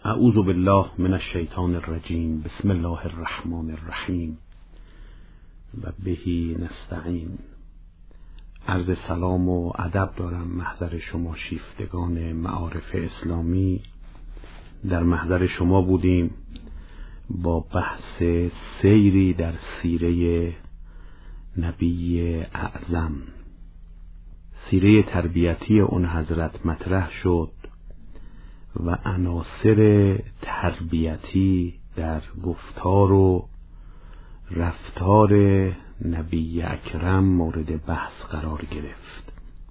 اعوذ بالله من الشیطان الرجیم. بسم الله الرحمن الرحیم و بهی نستعین. عرض سلام و ادب دارم محضر شما شیفتگان معارف اسلامی. در محضر شما بودیم با بحث سیری در سیره نبی اعظم. سیره تربیتی اون حضرت مطرح شد و عناصر تربیتی در گفتار و رفتار نبی اکرم مورد بحث قرار گرفت.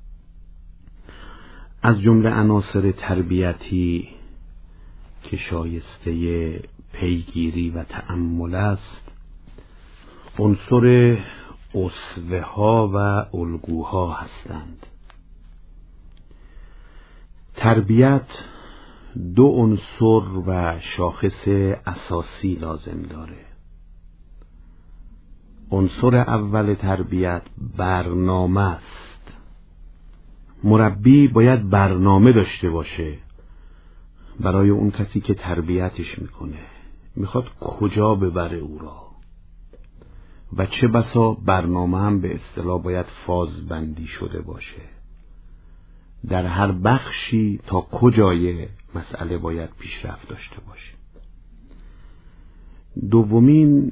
از جمله عناصر تربیتی که شایسته پیگیری و تأمل است عنصر اسوه ها و الگوها هستند. تربیت دو عنصر و شاخص اساسی لازم داره. عنصر اول تربیت برنامه است. مربی باید برنامه داشته باشه برای اون کسی که تربیتش میکنه، میخواد کجا ببره او را، و چه بسا برنامه هم به اصطلاح باید فازبندی شده باشه در هر بخشی تا کجای مسئله باید پیشرفت داشته باشه. دومین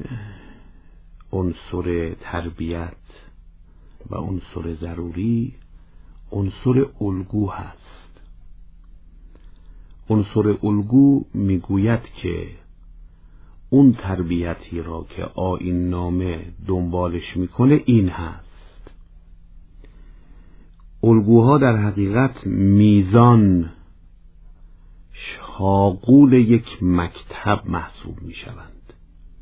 عنصر تربیت و عنصر ضروری عنصر الگو هست. عنصر الگو میگوید که اون تربیتی را که آیین نامه دنبالش میکنه این هست. الگوها در حقیقت میزان شاغول یک مکتب محسوب میشوند.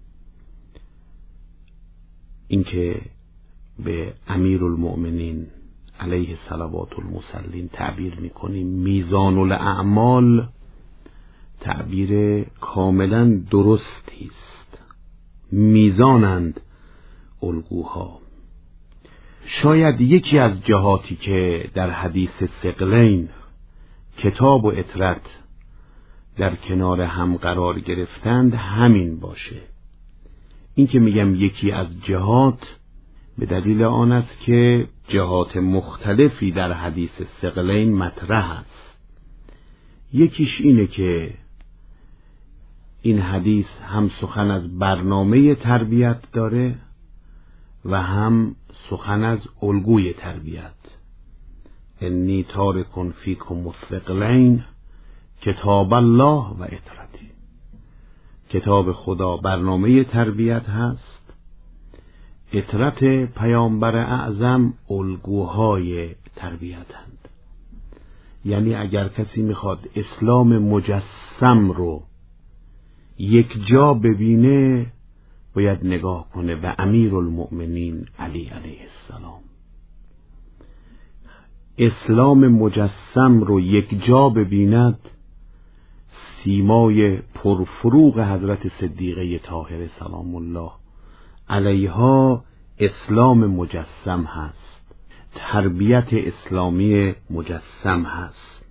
اینکه به امیرالمؤمنین علیه صلوات المسلین تعبیر میکنیم میزان الاعمال، تعبیر کاملا درستی است. میزانند الگوها. شاید یکی از جهاتی که در حدیث ثقلین کتاب و اطرت در کنار هم قرار گرفتند همین باشه. این که میگم یکی از جهات به دلیل آن است که جهات مختلفی در حدیث ثقلین مطرح است. یکیش اینه که این حدیث هم سخن از برنامه تربیت داره و هم سخن از الگوی تربیت. انی تارک فیکم الثقلین کتاب الله و اطرتی. کتاب خدا برنامه تربیت هست، اطرت پیامبر اعظم الگوهای تربیتند. یعنی اگر کسی میخواد اسلام مجسم رو یک جا ببینه باید نگاه کنه به امیرالمؤمنین علی علیه السلام. اسلام مجسم رو یک جا ببیند سیمای پرفروغ حضرت صدیقه طاهره سلام الله علیها اسلام مجسم هست، تربیت اسلامی مجسم هست.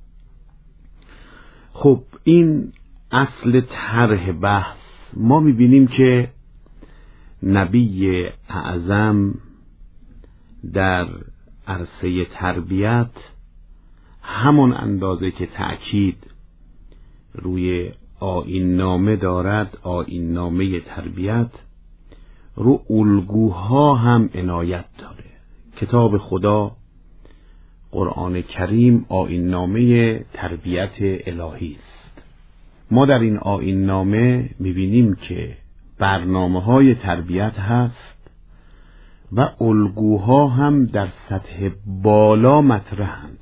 خب این اصل طرح بحث. ما میبینیم که نبی اعظم در عرصه تربیت همون اندازه که تأکید روی آیین نامه دارد، آیین نامه تربیت، رو الگوها هم عنایت داره. کتاب خدا قرآن کریم آیین نامه تربیت الهی است. ما در این آیین نامه میبینیم که برنامه‌های تربیت هست و الگوها هم در سطح بالا مطرحند.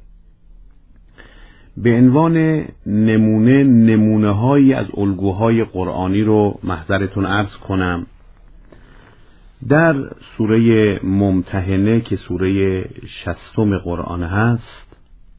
به عنوان نمونه‌هایی از الگوهای قرآنی رو محضرتون عرض کنم. در سوره ممتحنه که سوره 60 قرآن هست،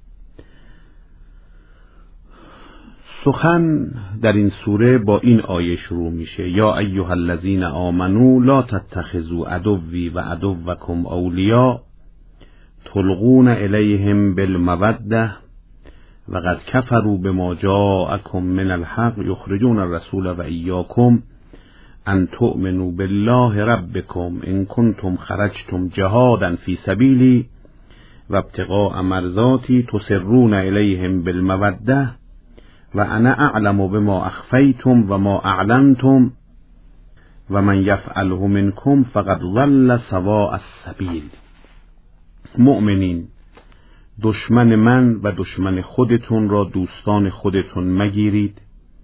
سخن در این سوره با این آیه شروع میشه: یا ایها الذین آمنوا لا تتخذوا عدوی و عدوکم اولیاء تلقون الیهم بالموده و قد کفروا بما جاءکم من الحق یخرجون الرسول و ایاکم ان تؤمنوا بالله ربکم ان کنتم خرجتم جهادا فی سبیلی و ابتغاء مرضاتی تسرون الیهم بالموده و انا اعلم بما اخفیتم و ما اعلنتم و من یفعله منکم فقد ضل سواء السبیل. مؤمنین، دشمن من و دشمن خودتون را دوستان خودتون مگیرید.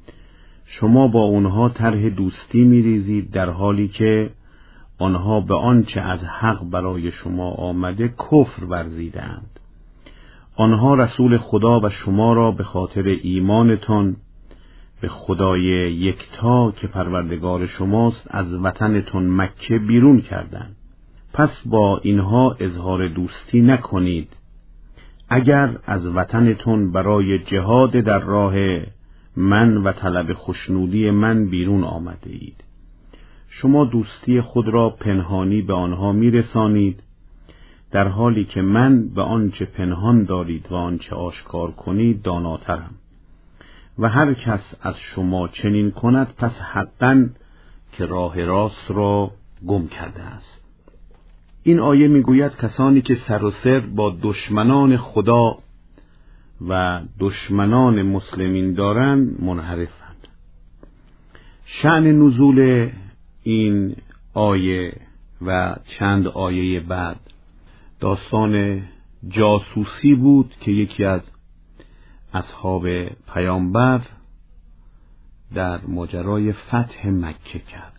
شما با اونها طرح دوستی میریزید در حالی که آنها به آنچه از حق برای شما آمده کفر ورزیدند. آنها رسول خدا و شما را به خاطر ایمانتان به خدای یکتا که پروردگار شماست از وطنتون مکه بیرون کردند. پس با اینها اظهار دوستی نکنید اگر از وطنتون برای جهاد در راه من و طلب خوشنودی من بیرون آمده اید. شما دوستی خود را پنهانی به آنها میرسانید در حالی که من به آنچه پنهان دارید و آنچه آشکار کنید داناترم و هر کس از شما چنین کند پس حقاً که راه راست را گم کرده است. این آیه میگوید کسانی که سر و سر با دشمنان خدا و دشمنان مسلمین دارند منحرفند. شأن نزول این آیه و چند آیه بعد داستان جاسوسی بود که یکی از اصحاب پیامبر در ماجرای فتح مکه کرد.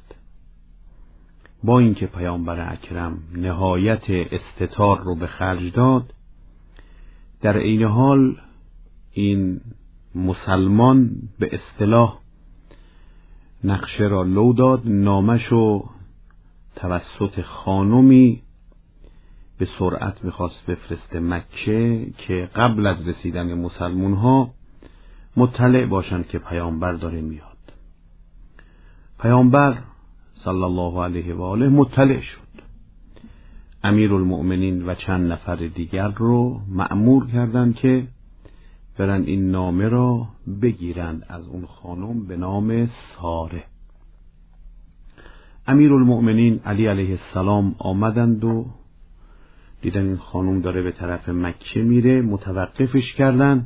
با اینکه پیامبر اکرم نهایت استتار رو به خرج داد، در عین حال این مسلمان به اصطلاح نقشه را لو داد، نامشو توسط خانمی به سرعت می‌خواست بفرسته مکه که قبل از رسیدن مسلمون ها مطلع باشند که پیامبر داره میاد. پیامبر صلی الله علیه و آله مطلع شد. امیرالمؤمنین و چند نفر دیگر رو مأمور کردند که برن این نامه را بگیرند از اون خانم به نام ساره. امیرالمؤمنین علی علیه السلام آمدند و دیدن این خانم داره به طرف مکه میره، متوقفش کردن،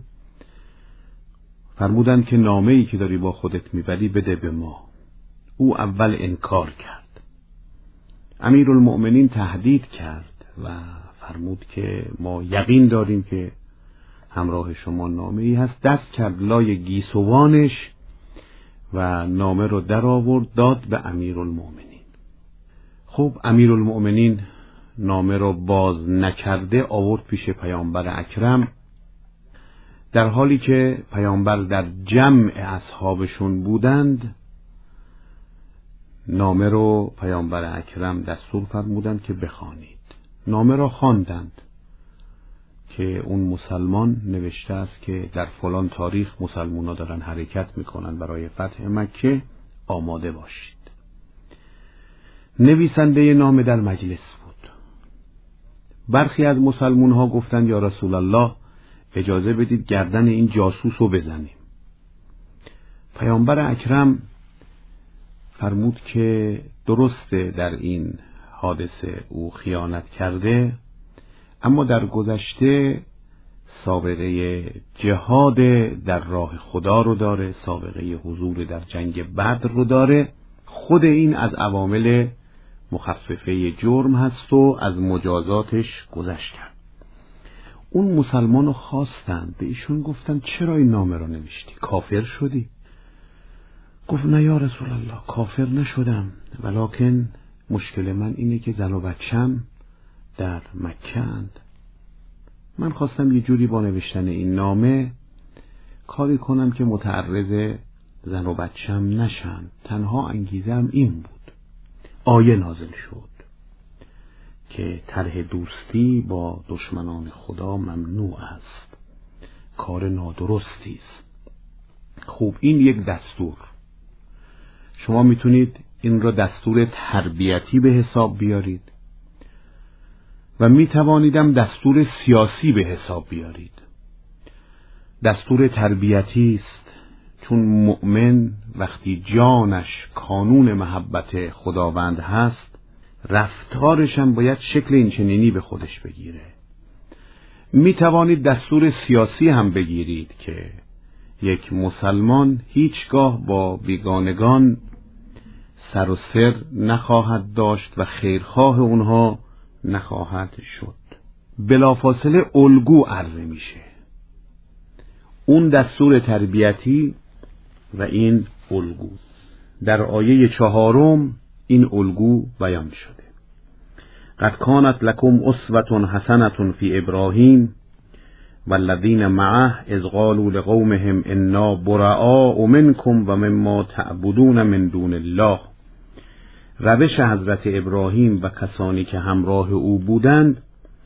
فرمودن که نامه‌ای که داری با خودت میبری بده به ما. او اول انکار کرد. امیرالمؤمنین تهدید کرد و فرمود که ما یقین داریم که همراه شما نامه‌ای هست. دست کرد لای گیسوانش و نامه رو در آورد داد به امیرالمؤمنین. خب امیرالمؤمنین نامه رو باز نکرده آورد پیش پیامبر اکرم، در حالی که پیامبر در جمع اصحابشون بودند. نامه رو پیامبر اکرم دستور فرمودند که بخوانید. نامه را خواندند که اون مسلمان نوشته است که در فلان تاریخ مسلمونا دارن حرکت میکنن برای فتح مکه، آماده باشید. نویسنده نامه در مجلس بود. برخی از مسلمون ها گفتند یا رسول الله اجازه بدید گردن این جاسوس رو بزنیم. پیامبر اکرم فرمود که درسته در این حادثه او خیانت کرده، اما در گذشته سابقه جهاد در راه خدا رو داره، سابقه حضور در جنگ بدر رو داره. خود این از عوامل مخففه جرم هست و از مجازاتش گذشت کرد. اون مسلمان رو خواستند، به ایشون گفتن چرا این نامه رو نوشتی؟ کافر شدی؟ گفت نه یا رسول الله، کافر نشدم، ولکن مشکل من اینه که زن و بچم در مکه اند. من خواستم یه جوری با نوشتن این نامه کاری کنم که متعرض زن و بچم نشن. تنها انگیزم این بود. آیه نازل شد که طرح دوستی با دشمنان خدا ممنوع است، کار نادرستی است. خوب، این یک دستور. شما میتونید این را دستور تربیتی به حساب بیارید و میتوانیدم دستور سیاسی به حساب بیارید. دستور تربیتی است، چون مؤمن وقتی جانش کانون محبت خداوند هست، رفتارش هم باید شکل اینچنینی به خودش بگیره. می توانید دستور سیاسی هم بگیرید که یک مسلمان هیچگاه با بیگانگان سر و سر نخواهد داشت و خیرخواه اونها نخواهد شد. بلافاصله الگو عرضه میشه، اون دستور تربیتی و این الگو. در آیه 4 این الگو بیان شده: قد کانت لکم اسوة حسنة فی ابراهیم والذین معه اذ قالوا لقومهم انا براء منکم و مما تعبدون من دون الله. روش حضرت ابراهیم و کسانی که همراه او بودند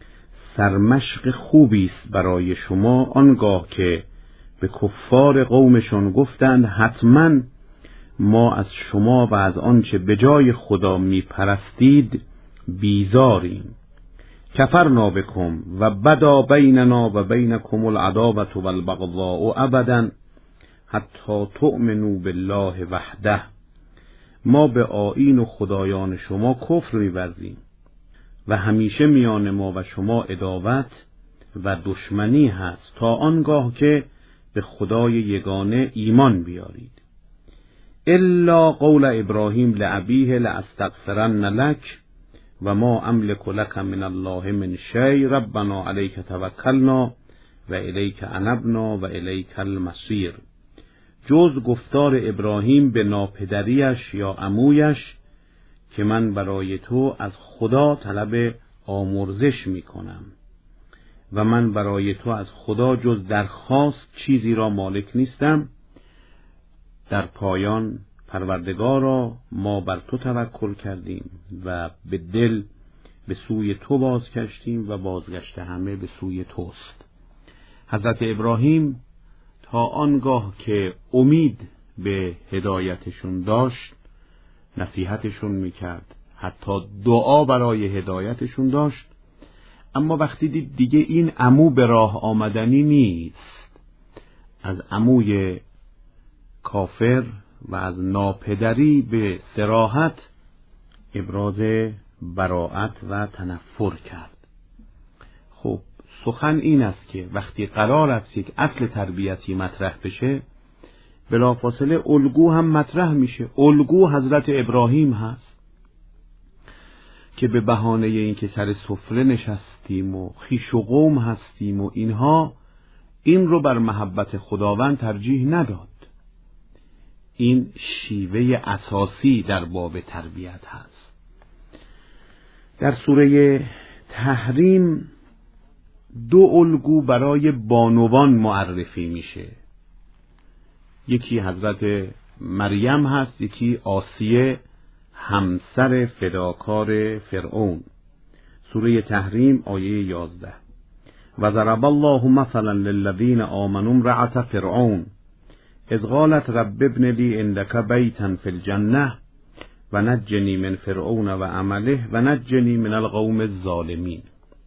سرمشق خوبی است برای شما آنگاه که به کفار قومشان گفتند حتما ما از شما و از آنچه به جای خدا می پرستید بیزاریم. کفرنا بکم و بدا بیننا و بینکم العداوة والبغضاء ابدا حتی تؤمنوا بالله وحده. ما به آیین و خدایان شما کفر می‌ورزیم و همیشه میان ما و شما عداوت و دشمنی هست تا آنگاه که به خدای یگانه ایمان بیارید. الا قول ابراهیم لابیه لاستغفرن لک و ما املک لک من الله من شیء ربنا علیک توکلنا و الیک انبنا و الیک المصیر. جز گفتار ابراهیم به ناپدریش یا عمویش که من برای تو از خدا طلب آمرزش می کنم و من برای تو از خدا جز درخواست چیزی را مالک نیستم. در پایان پروردگارا ما بر تو توکل کردیم و به دل به سوی تو بازگشتیم و بازگشت همه به سوی توست. حضرت ابراهیم تا آنگاه که امید به هدایتشون داشت نصیحتشون میکرد، حتی دعا برای هدایتشون داشت، اما وقتی دید دیگه این عمو به راه آمدنی نیست، از عموی کافر و از ناپدری به صراحت ابراز براءت و تنفر کرد. خب سخن این است که وقتی قرار است یک اصل تربیتی مطرح بشه بلافاصله الگو هم مطرح میشه. الگو حضرت ابراهیم هست که به بهانه اینکه سر سفره نشستیم و خویش و قوم هستیم و اینها، این رو بر محبت خداوند ترجیح نداد. این شیوه اساسی در باب تربیت هست. در سوره تحریم 2 الگو برای بانوان معرفی میشه. یکی حضرت مریم هست، یکی آسیه همسر فداکار فرعون. سوره تحریم آیه 11: و ضرب الله مثلا للذین آمنوا امرأة فرعون اذ قالت رب ابن لی عندک بیتا فی الجنة و نجنی من فرعون و عمله و نجنی من القوم الظالمین.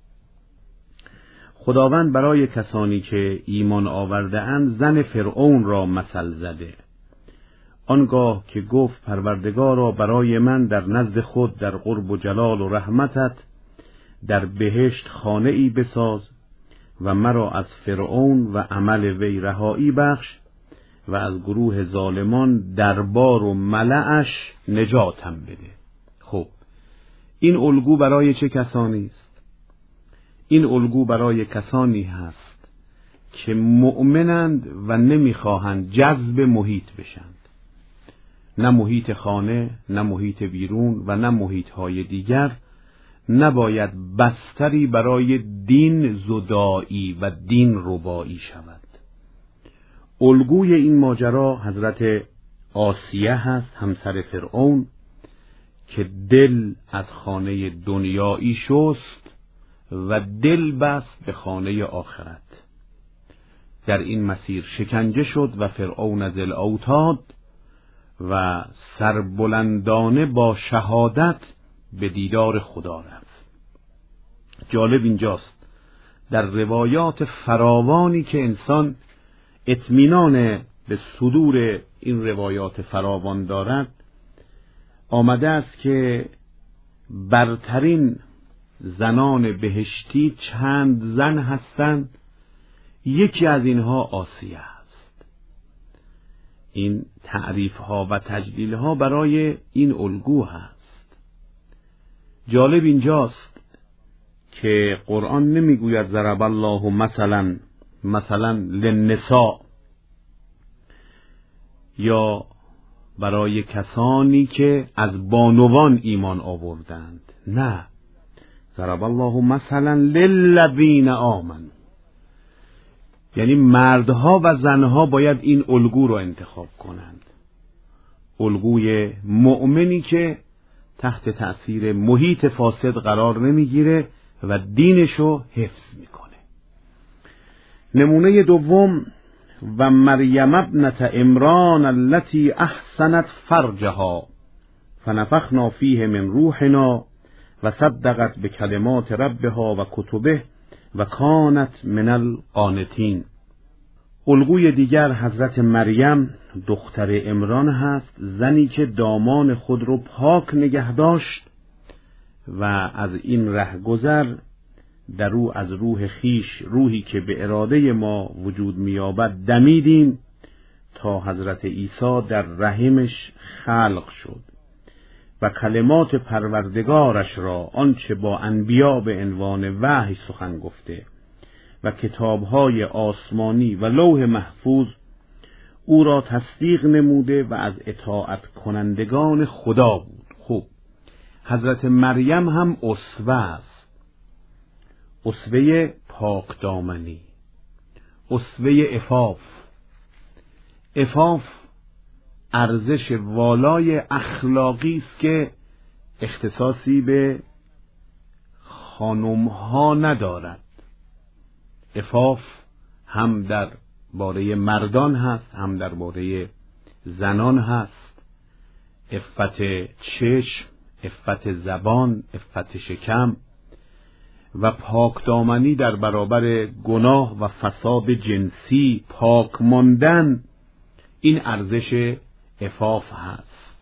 خداوند برای کسانی که ایمان آورده اند زن فرعون را مثل زده. آنگاه که گفت پروردگارا برای من در نزد خود در قرب و جلال و رحمتت در بهشت خانه ای بساز و مرا از فرعون و عمل وی رهایی بخش و از گروه ظالمان دربار و ملأش نجاتم بده. خب این الگو برای چه کسانی است؟ این الگو برای کسانی هست که مؤمنند و نمیخواهند جذب محیط بشند، نه محیط خانه، نه محیط بیرون و نه محیط های دیگر. نباید بستری برای دین زدایی و دین ربایی شود. الگوی این ماجرا حضرت آسیه هست، همسر فرعون، که دل از خانه دنیایی شست و دل بست به خانه آخرت. در این مسیر شکنجه شد و فرعون از الاوتاد و سربلندانه با شهادت به دیدار خدا رفت. جالب اینجاست در روایات فراوانی که انسان اطمینان به صدور این روایات فراوان دارد، آمده است که برترین زنان بهشتی چند زن هستند، یکی از اینها آسیه است. این تعریف ها و تجلیل ها برای این الگو هست. جالب اینجاست که قرآن نمیگوید ضرب الله مثلا للنساء، یا برای کسانی که از بانوان ایمان آوردند. نه، ضرب الله مثلا للذین آمنوا، یعنی مردها و زنها باید این الگو رو انتخاب کنند. الگوی مؤمنی که تحت تأثیر محیط فاسد قرار نمیگیره و دینشو حفظ میکنه. نمونه دوم، و مریم ابنة عمران التي احسنت فرجها فنفخنا فیه من روحنا و صدقت بکلمات ربها و کتبه و کانت من القانتین. الگوی دیگر حضرت مریم دختر عمران هست، زنی که دامان خود رو پاک نگه داشت و از این رهگذر در او از روح خیش، روحی که به اراده ما وجود می‌یابد، دمیدیم تا حضرت عیسی در رحمش خلق شد و کلمات پروردگارش را، آنچه با انبیا به عنوان وحی سخن گفته و کتاب‌های آسمانی و لوح محفوظ، او را تصدیق نموده و از اطاعت کنندگان خدا بود. خب حضرت مریم هم اسوه است، اسوه پاکدامنی، اسوه عفاف. عفاف ارزش والای اخلاقی است که اختصاصی به خانم‌ها ندارد. عفاف هم در باره مردان هست، هم در باره زنان هست. عفت چشم، عفت زبان، عفت شکم و پاکدامنی در برابر گناه و فساد جنسی، پاک ماندن، این ارزش عفاف هست.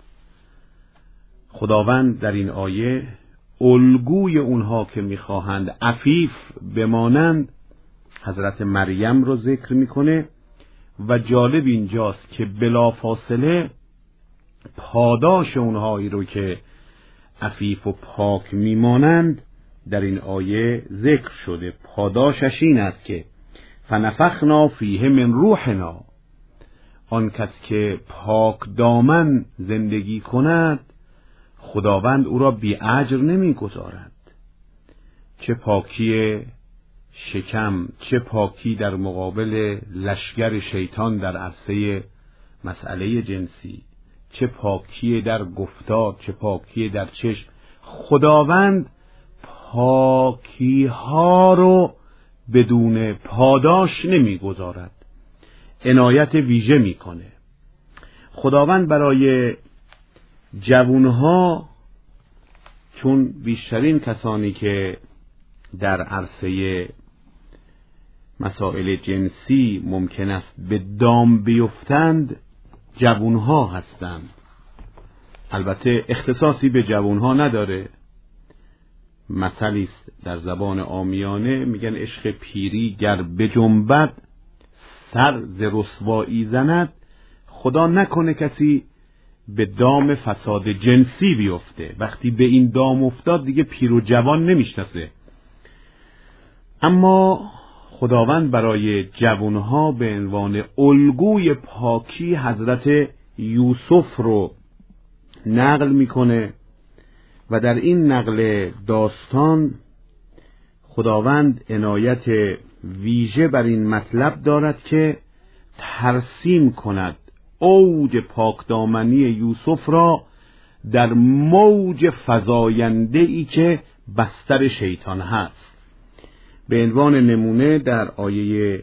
خداوند در این آیه الگوی اونها که میخواهند عفیف بمانند حضرت مریم رو ذکر میکنه و جالب اینجاست که بلافاصله پاداش اونهایی رو که عفیف و پاک میمانند در این آیه ذکر شده. پاداشش این است که فنفخنا فیه من روحنا، آن کس که پاک دامن زندگی کند خداوند او را بی اجر نمی گذارد. چه پاکی شکم، چه پاکی در مقابل لشگر شیطان در عرصه مسئله جنسی، چه پاکی در گفتار، چه پاکی در چشم. خداوند پاکی ها رو بدون پاداش نمی گذارد، عنایت ویژه می کنه. خداوند برای جوانها، چون بیشترین کسانی که در عرصه مسائل جنسی ممکن است به دام بیفتند جوانها هستند. البته اختصاصی به جوانها نداره. مثلی است در زبان عامیانه، میگن عشق پیری گر بجنبد سر ز رسوایی زند. خدا نکنه کسی به دام فساد جنسی بیفته. وقتی به این دام افتاد دیگه پیر و جوان نمیشناسه. اما خداوند برای جوانها به عنوان الگوی پاکی حضرت یوسف رو نقل میکنه و در این نقل داستان خداوند عنایت ویژه بر این مطلب دارد که ترسیم کند اوج پاکدامنی یوسف را در موج فزاینده‌ای که بستر شیطان هست. به عنوان نمونه در آیه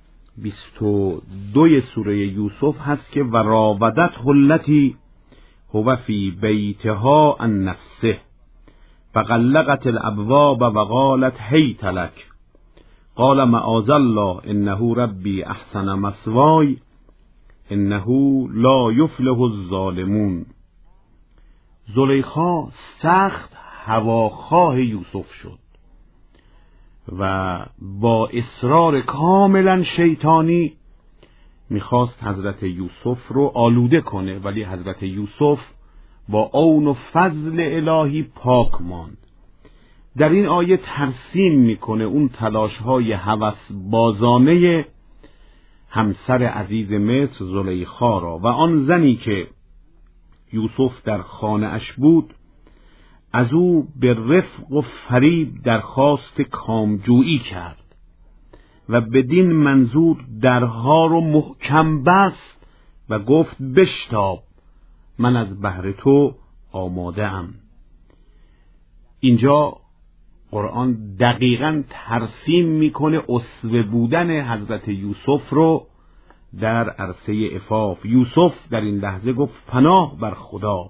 22 سوره یوسف هست که و راودته التی هو فی بیتها عن نفسه فغلقت الابواب و قالت هیت لک قال معاذ الله انه ربی احسن مثوای انه لا یفلح الظالمون. زلیخا سخت هواخواه یوسف شد و با اصرار کاملا شیطانی میخواست حضرت یوسف رو آلوده کنه، ولی حضرت یوسف با عون و فضل الهی پاک ماند. در این آیه ترسیم میکنه اون تلاش‌های هوسبازانه همسر عزیز مصر زلیخا را و آن زنی که یوسف در خانه اش بود از او به رفق و فریب درخواست کامجویی کرد و بدین منظور درها رو محکم بست و گفت بشتاب، من از بهر تو آماده ام. اینجا قرآن دقیقاً ترسیم میکنه اسوه بودن حضرت یوسف رو در عرصه عفاف. یوسف در این لحظه گفت پناه بر خدا،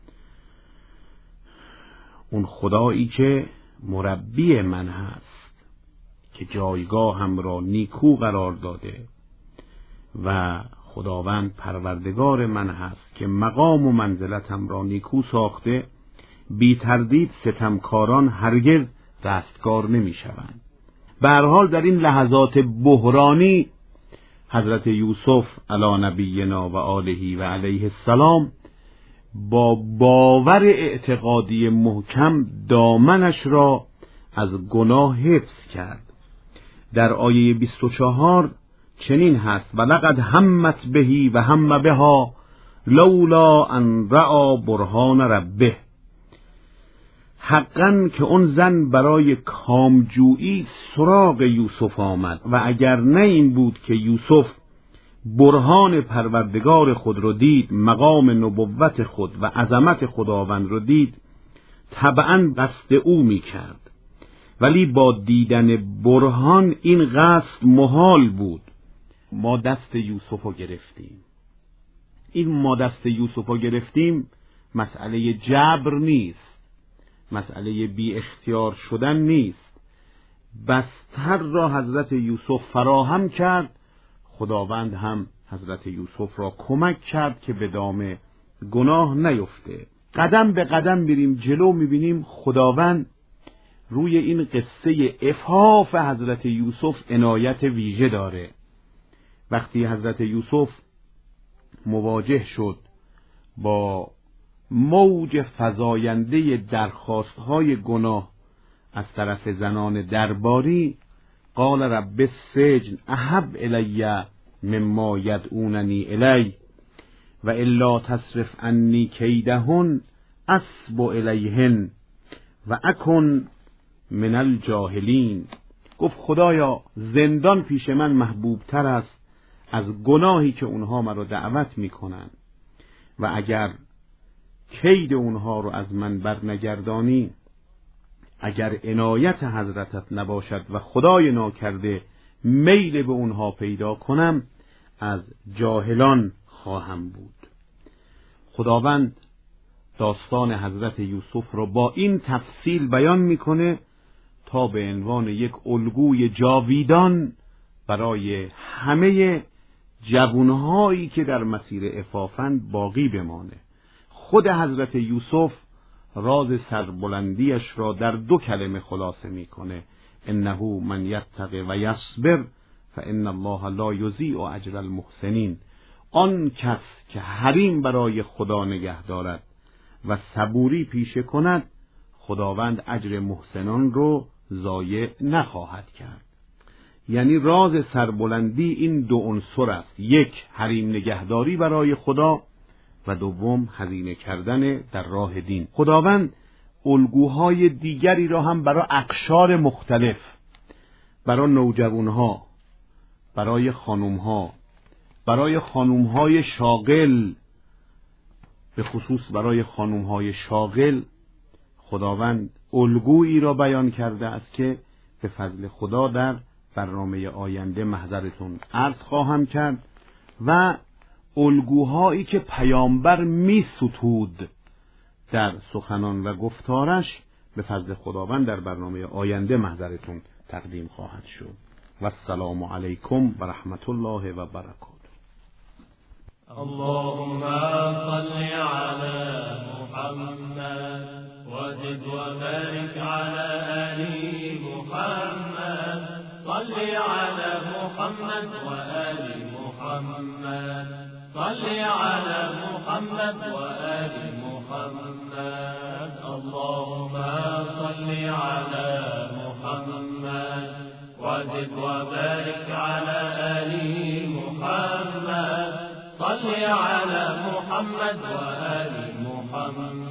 اون خدایی که مربی من هست، که جایگاهم را نیکو قرار داده و خداوند پروردگار من هست که مقام و منزلتم را نیکو ساخته، بی تردید ستمکاران هرگز رستگار نمی شوند. به هر حال در این لحظات بحرانی حضرت یوسف علی نبینا و آله و علیه السلام با باور اعتقادی محکم دامنش را از گناه حفظ کرد. در آیه 24 چنین هست: ولقد همت بهی و هم بها لولا ان رأى برهان ربه. حقاً که اون زن برای کامجویی سراغ یوسف آمد و اگر نه این بود که یوسف برهان پروردگار خود رو دید، مقام نبوت خود و عظمت خداوند رو دید، طبعاً قصد او می کرد، ولی با دیدن برهان این قصد محال بود. ما دست یوسف رو گرفتیم. این ما دست یوسف رو گرفتیم مسئله جبر نیست، مسئله بی اختیار شدن نیست. بستر را حضرت یوسف فراهم کرد، خداوند هم حضرت یوسف را کمک کرد که به دام گناه نیفته. قدم به قدم بریم جلو، میبینیم خداوند روی این قصه عفاف حضرت یوسف عنایت ویژه داره. وقتی حضرت یوسف مواجه شد با موج فزاینده درخواست‌های گناه از طرف زنان درباری، قال رب السجن احب الی مما یدعوننی الی و الا تصرف عنی کیدهن اصب الیهن و اکن من الجاهلین. گفت خدایا زندان پیش من محبوب تر است از گناهی که اونها مرا دعوت میکنن و اگر کید اونها رو از من برنگردانی، اگر عنایت حضرتت نباشد و خدای ناکرده میل به اونها پیدا کنم، از جاهلان خواهم بود. خداوند داستان حضرت یوسف را با این تفصیل بیان میکنه تا به عنوان یک الگوی جاویدان برای همه جوانهایی که در مسیر عفافند باقی بمانه. خود حضرت یوسف راز سربلندیش را در 2 کلمه خلاصه میکنه: انه من یتق و یصبر فان الله لا یضیع اجر المحسنین. آن کس که حریم برای خدا نگه دارد و صبوری پیشه کند، خداوند اجر محسنان رو ضایع نخواهد کرد. یعنی راز سربلندی این 2 عنصر است: 1 حریم نگهداری برای خدا و 2 هزینه کردن در راه دین. خداوند الگوهای دیگری را هم برای اقشار مختلف، برای نوجوانها، برای خانومها، برای خانومهای شاغل، به خصوص برای خانومهای شاغل، خداوند الگویی را بیان کرده است که به فضل خدا در برنامه آینده محضرتون عرض خواهم کرد و الگوهایی که پیامبر می ستود در سخنان و گفتارش به فضل خداوند در برنامه آینده محضرتون تقدیم خواهد شد. و السلام علیکم و رحمت الله و برکاته. اللهم صل على محمد وزد وبارك على آل محمد. صل على محمد وآل محمد. صل على محمد وآل محمد. اللهم صل على محمد وزد وبارك على آل محمد. صل على محمد وآل محمد.